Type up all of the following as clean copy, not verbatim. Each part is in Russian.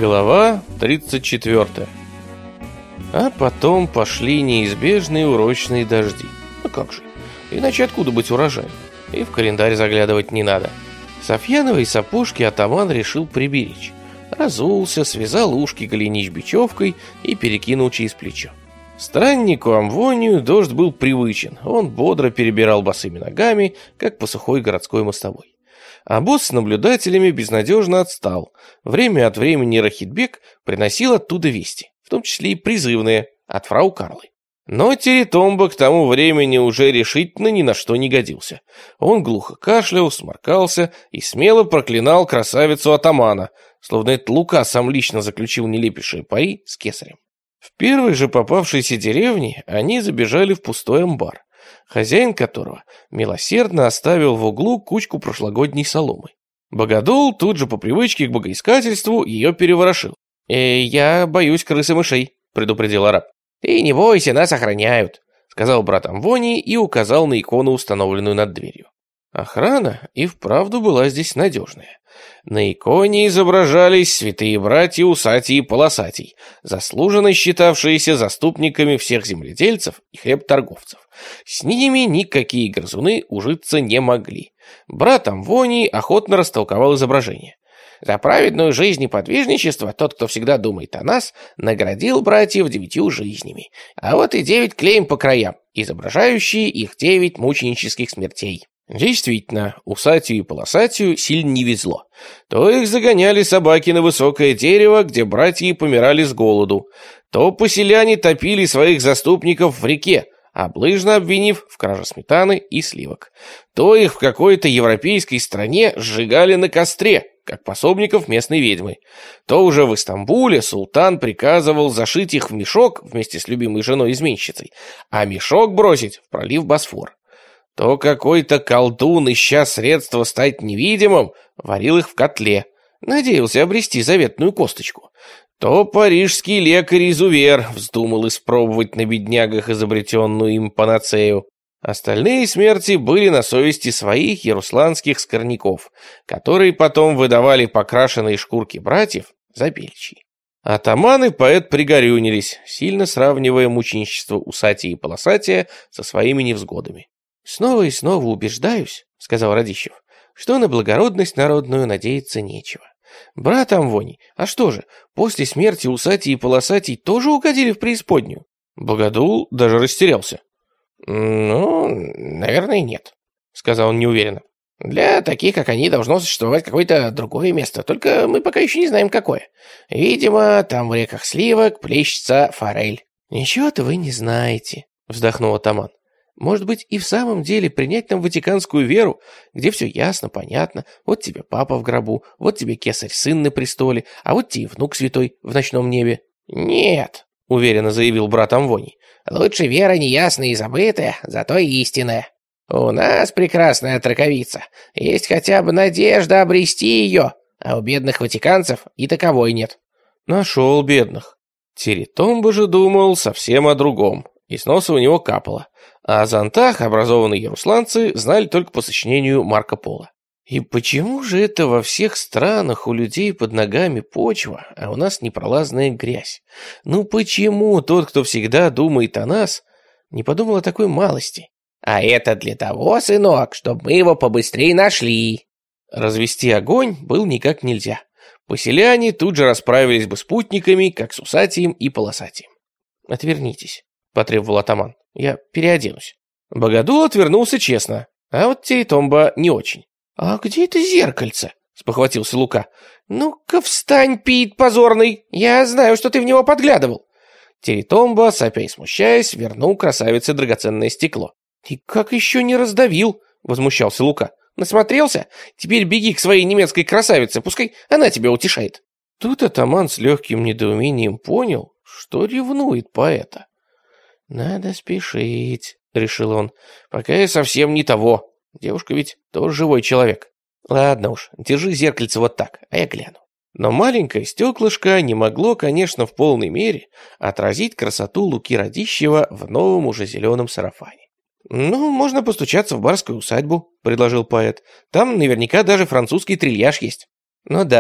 Глава 34. А потом пошли неизбежные урочные дожди. Ну как же, иначе откуда быть урожаем? И в календарь заглядывать не надо. Софьяновые сапожки атаман решил приберечь. Разулся, связал ушки голенищ бечевкой и перекинул через плечо. Страннику Амвонию дождь был привычен. Он бодро перебирал босыми ногами, как по сухой городской мостовой. А босс с наблюдателями безнадежно отстал. Время от времени Рахитбек приносил оттуда вести, в том числе и призывные, от фрау Карлы. Но Теретомба к тому времени уже решительно ни на что не годился. Он глухо кашлял, сморкался и смело проклинал красавицу атамана, словно это Лука сам лично заключил нелепейшие пари с кесарем. В первой же попавшейся деревне они забежали в пустой амбар, хозяин которого милосердно оставил в углу кучку прошлогодней соломы. Богодул тут же по привычке к богоискательству ее переворошил. «Я боюсь крыс и мышей», — предупредил араб. «Ты не бойся, нас охраняют», — сказал брат Амвоний и указал на икону, установленную над дверью. Охрана и вправду была здесь надежная. На иконе изображались святые братья Усатий и Полосатий, заслуженно считавшиеся заступниками всех земледельцев и хлебторговцев. С ними никакие грызуны ужиться не могли. Брат Амвоний охотно растолковал изображение. «За праведную жизнь и подвижничество тот, кто всегда думает о нас, наградил братьев 9 жизнями. А вот и 9 клейм по краям, изображающие их 9 мученических смертей». Действительно, Усатию и Полосатию сильно не везло. То их загоняли собаки на высокое дерево, где братья помирали с голоду, то поселяне топили своих заступников в реке, облыжно обвинив в краже сметаны и сливок, то их в какой-то европейской стране сжигали на костре, как пособников местной ведьмы, то уже в Истамбуле султан приказывал зашить их в мешок вместе с любимой женой-изменщицей, а мешок бросить в пролив Босфор. То какой-то колдун, ища средства стать невидимым, варил их в котле, надеялся обрести заветную косточку. То парижский лекарь-изувер вздумал испробовать на беднягах изобретенную им панацею. Остальные смерти были на совести своих ярусланских скорняков, которые потом выдавали покрашенные шкурки братьев за бельчи. Атаман и поэт пригорюнились, сильно сравнивая мученичество Усатия и Полосатия со своими невзгодами. «Снова и снова убеждаюсь, — сказал Радищев, — что на благородность народную надеяться нечего. Брат Амвоний, а что же, после смерти Усатий и Полосатий тоже угодили в преисподнюю?» Богодул даже растерялся. «Ну, наверное, нет», — сказал он неуверенно. «Для таких, как они, должно существовать какое-то другое место, только мы пока еще не знаем, какое. Видимо, там в реках Сливок плещется форель». «Ничего-то вы не знаете», — вздохнул атаман. «Может быть, и в самом деле принять нам ватиканскую веру, где все ясно, понятно. Вот тебе папа в гробу, вот тебе кесарь-сын на престоле, а вот тебе внук святой в ночном небе». «Нет», — уверенно заявил брат Амвоний. «Лучше вера неясная и забытая, зато истинная. У нас прекрасная траковица. Есть хотя бы надежда обрести ее, а у бедных ватиканцев и таковой нет». Нашел бедных. Теретомба же думал совсем о другом, и с носа у него капало. А о зонтах образованные ярусланцы знали только по сочинению Марко Поло. И почему же это во всех странах у людей под ногами почва, а у нас непролазная грязь? Ну почему тот, кто всегда думает о нас, не подумал о такой малости? «А это для того, сынок, чтобы мы его побыстрее нашли». Развести огонь было никак нельзя. Поселяне тут же расправились бы с путниками, как с Усатием и Полосатием. «Отвернитесь», — потребовал атаман. «Я переоденусь». Богодул отвернулся честно, а вот Теретомба не очень. «А где это зеркальце?» — спохватился Лука. «Ну-ка встань, пит позорный, я знаю, что ты в него подглядывал». Теретомба, сопя и смущаясь, вернул красавице драгоценное стекло. «И как еще не раздавил?» — возмущался Лука. «Насмотрелся? Теперь беги к своей немецкой красавице, пускай она тебя утешает». Тут атаман с легким недоумением понял, что ревнует поэта. «Надо спешить», — решил он, — «пока я совсем не того. Девушка ведь тоже живой человек. Ладно уж, держи зеркальце вот так, а я гляну». Но маленькое стеклышко не могло, конечно, в полной мере отразить красоту Луки Радищева в новом уже зеленом сарафане. «Ну, можно постучаться в барскую усадьбу», — предложил поэт. «Там наверняка даже французский трильяж есть». «Ну да,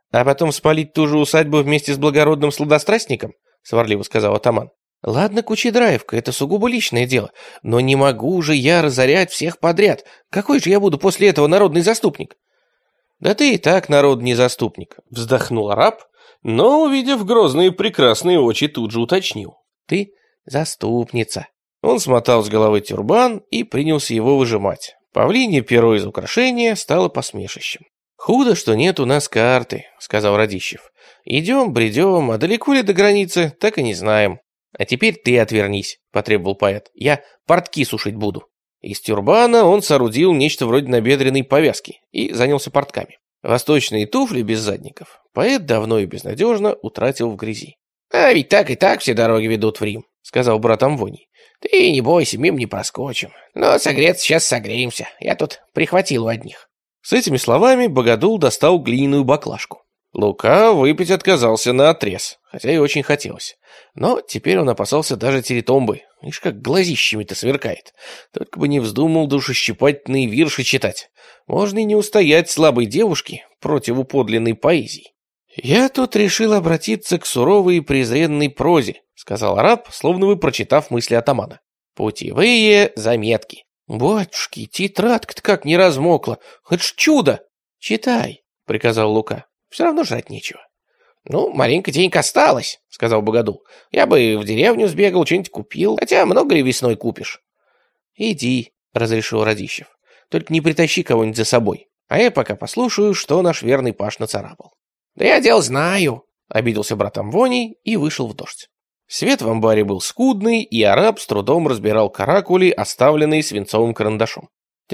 «А потом спалить ту же усадьбу вместе с благородным сладострастником?» — сварливо сказал атаман. «Ладно, Кучедраевка, это сугубо личное дело, но не могу же я разорять всех подряд. Какой же я буду после этого народный заступник?» «Да ты и так народный заступник», — вздохнул араб, но, увидев грозные прекрасные очи, тут же уточнил. «Ты заступница». Он смотал с головы тюрбан и принялся его выжимать. Павлинье перо из украшения стало посмешищем. «Худо, что нет у нас карты», — сказал Радищев. «Идем, бредем, а далеко ли до границы, так и не знаем». «А теперь ты отвернись», — потребовал поэт. «Я портки сушить буду». Из тюрбана он соорудил нечто вроде набедренной повязки и занялся портками. Восточные туфли без задников поэт давно и безнадежно утратил в грязи. «А ведь так и так все дороги ведут в Рим», — сказал брат Амвоний. «Ты не бойся, мимо не проскочим. Но согреться сейчас согреемся. Я тут прихватил у одних». С этими словами Богодул достал глиняную баклажку. Лука выпить отказался наотрез, хотя и очень хотелось. Но теперь он опасался даже Теретомбы. Ишь, как глазищами-то сверкает. Только бы не вздумал душещипательные вирши читать. Можно и не устоять слабой девушке против подлинной поэзии. «Я тут решил обратиться к суровой и презренной прозе», — сказал араб, словно бы прочитав мысли атамана. «Путевые заметки». «Батюшки, тетрадка-то как не размокла. Это ж чудо!» «Читай», — приказал Лука. «Все равно жрать нечего». «Ну, маленько денег осталось», — сказал Богодул. «Я бы в деревню сбегал, что-нибудь купил. Хотя много ли весной купишь?» «Иди», — разрешил Радищев. «Только не притащи кого-нибудь за собой. А я пока послушаю, что наш верный Паш нацарапал». «Да я дело знаю», — обиделся брат Амвоний и вышел в дождь. Свет в амбаре был скудный, и араб с трудом разбирал каракули, оставленные свинцовым карандашом.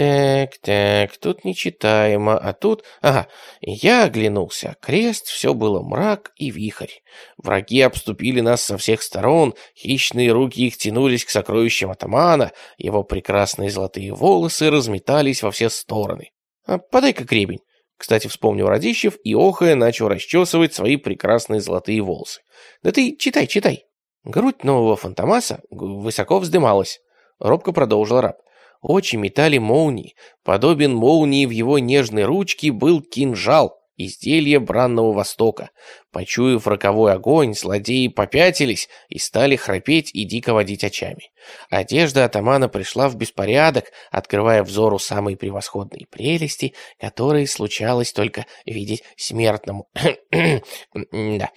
Так, тут нечитаемо, а тут... Ага, я оглянулся. Крест, все было мрак и вихрь. Враги обступили нас со всех сторон, хищные руки их тянулись к сокровищам атамана, его прекрасные золотые волосы разметались во все стороны. Подай-ка гребень. Кстати, вспомнил Радищев и, охая, начал расчесывать свои прекрасные золотые волосы. Да ты читай. Грудь нового Фантомаса высоко вздымалась. Робко продолжил раб. Очи метали молнии. Подобен молнии в его нежной ручке был кинжал, изделие бранного Востока. Почуяв роковой огонь, злодеи попятились и стали храпеть и дико водить очами. Одежда атамана пришла в беспорядок, открывая взору самые превосходные прелести, которые случалось только видеть смертному. Да.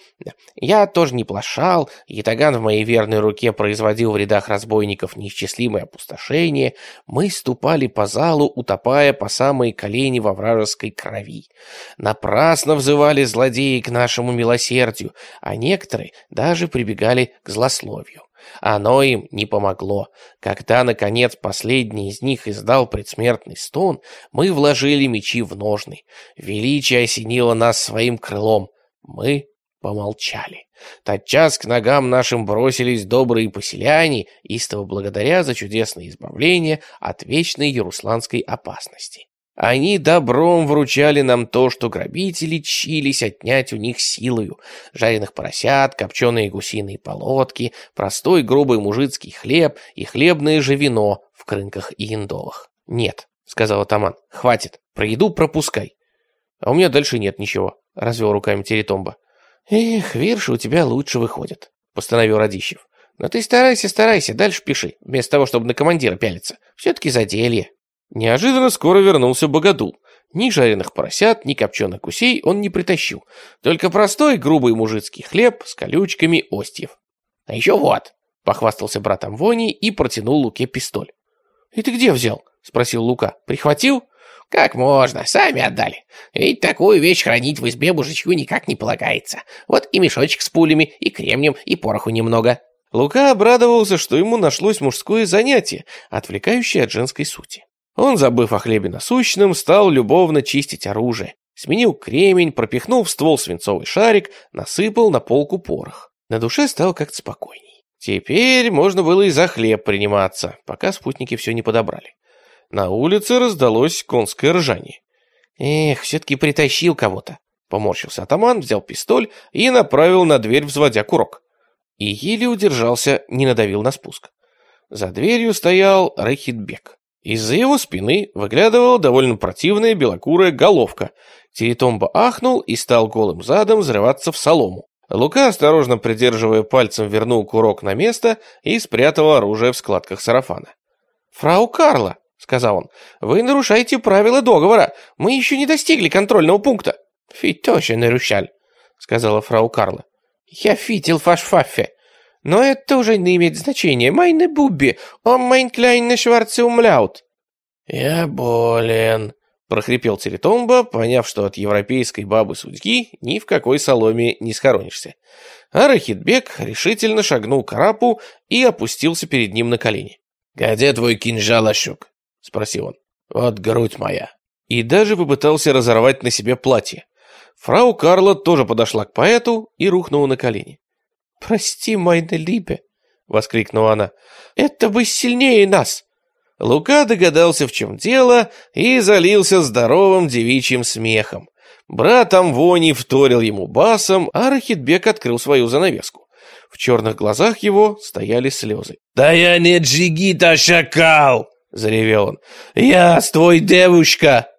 Я тоже не плашал, ятаган в моей верной руке производил в рядах разбойников неисчислимое опустошение, мы ступали по залу, утопая по самые колени во вражеской крови. Напрасно взывали злодеи к нашему милосердию, а некоторые даже прибегали к злословию. Оно им не помогло. Когда, наконец, последний из них издал предсмертный стон, мы вложили мечи в ножны. Величие осенило нас своим крылом. Мы помолчали. Тотчас к ногам нашим бросились добрые поселяне, истово благодаря за чудесное избавление от вечной ярусланской опасности. Они добром вручали нам то, что грабители чились отнять у них силою: жареных поросят, копченые гусиные полотки, простой грубый мужицкий хлеб и хлебное же вино в крынках и индолах. «Нет», — сказал атаман, — «хватит, про еду пропускай». «А у меня дальше нет ничего», — развел руками Теретомба. «Эх, вирши у тебя лучше выходят», — постановил Радищев. «Но ты старайся, дальше пиши, вместо того, чтобы на командира пялиться. Все-таки заделье». Неожиданно скоро вернулся Богодул. Ни жареных поросят, ни копченых гусей он не притащил. Только простой грубый мужицкий хлеб с колючками остьев. «А еще вот», — похвастался брат Амвоний и протянул Луке пистоль. «И ты где взял?» — спросил Лука. «Прихватил?» «Как можно, сами отдали. Ведь такую вещь хранить в избе мужичку никак не полагается. Вот и мешочек с пулями, и кремнем, и пороху немного». Лука обрадовался, что ему нашлось мужское занятие, отвлекающее от женской сути. Он, забыв о хлебе насущном, стал любовно чистить оружие. Сменил кремень, пропихнул в ствол свинцовый шарик, насыпал на полку порох. На душе стало как-то спокойней. Теперь можно было и за хлеб приниматься, пока спутники все не подобрали. На улице раздалось конское ржание. «Эх, все-таки притащил кого-то», — поморщился атаман, взял пистоль и направил на дверь, взводя курок. И еле удержался, не надавил на спуск. За дверью стоял Рахитбек. Из-за его спины выглядывала довольно противная белокурая головка. Теретомба ахнул и стал голым задом взрываться в солому. Лука, осторожно придерживая пальцем, вернул курок на место и спрятал оружие в складках сарафана. «Фрау Карла», — сказал он, — «вы нарушаете правила договора. Мы еще не достигли контрольного пункта». «Фи тоже нарушал», — сказала фрау Карла. «Я видел ваш фаффе. Но это уже не имеет значения. Майне Бубби, он майн кляйне шварце умляут». «Я болен», — прохрипел Теретомба, поняв, что от европейской бабы-судьи ни в какой соломе не схоронишься. А Рахитбек решительно шагнул к арапу и опустился перед ним на колени. «Где твой кинжал, Ашук?» — спросил он. «Вот грудь моя». И даже попытался разорвать на себе платье. Фрау Карла тоже подошла к поэту и рухнула на колени. «Прости, майне Либе», — воскликнула она, — «это вы сильнее нас». Лука догадался, в чем дело, и залился здоровым девичьим смехом. Брат Амвоний вторил ему басом, а Рахитбек открыл свою занавеску. В черных глазах его стояли слезы. «Да я не джигит, а шакал!» — заревел он. «Я твой девушка!»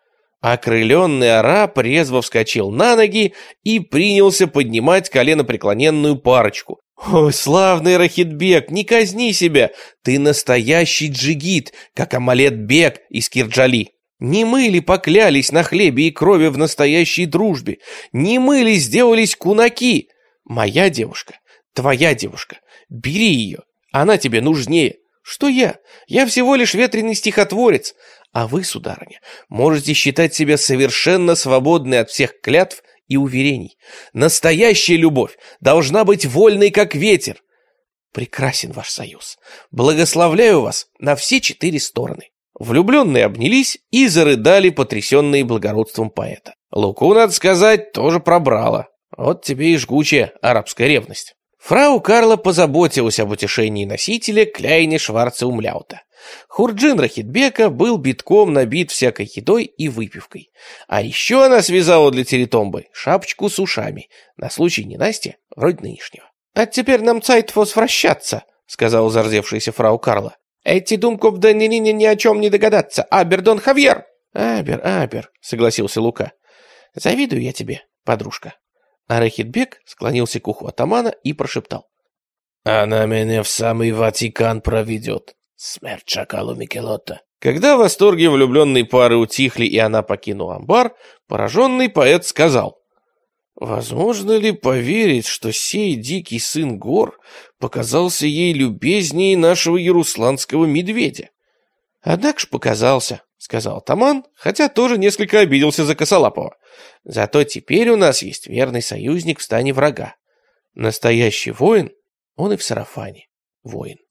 Окрыленный араб резво вскочил на ноги и принялся поднимать коленопреклоненную парочку. «О, славный Рахитбек, не казни себя! Ты настоящий джигит, как Амалет-бек из Кирджали! Не мы ли поклялись на хлебе и крови в настоящей дружбе? Не мы ли сделались кунаки? Моя девушка, твоя девушка, бери ее, она тебе нужнее. Что я? Я всего лишь ветреный стихотворец. А вы, сударыня, можете считать себя совершенно свободной от всех клятв и уверений. Настоящая любовь должна быть вольной, как ветер. Прекрасен ваш союз. Благословляю вас на все 4 стороны». Влюбленные обнялись и зарыдали, потрясенные благородством поэта. Луку, надо сказать, тоже пробрало. Вот тебе и жгучая арабская ревность. Фрау Карла позаботилась об утешении носителя Кляйне Шварца Умляута. Хурджин Рахитбека был битком набит всякой едой и выпивкой. А еще она связала для Теретомбы шапочку с ушами, на случай ненастья, вроде нынешнего. «А теперь нам цайт возвращаться», — сказала зарзевшаяся фрау Карла. «Эти думков да ни о чем не догадаться. Абер Дон Хавьер!» «Абер», — согласился Лука. «Завидую я тебе, подружка». А Рахитбек склонился к уху атамана и прошептал. «Она меня в самый Ватикан проведет. Смерть шакалу Микелотто». Когда восторги влюбленной пары утихли и она покинула амбар, пораженный поэт сказал: «Возможно ли поверить, что сей дикий сын гор показался ей любезнее нашего ярусланского медведя?» «Однако ж показался», — сказал атаман, хотя тоже несколько обиделся за Косолапова. «Зато теперь у нас есть верный союзник в стане врага. Настоящий воин, он и в сарафане воин».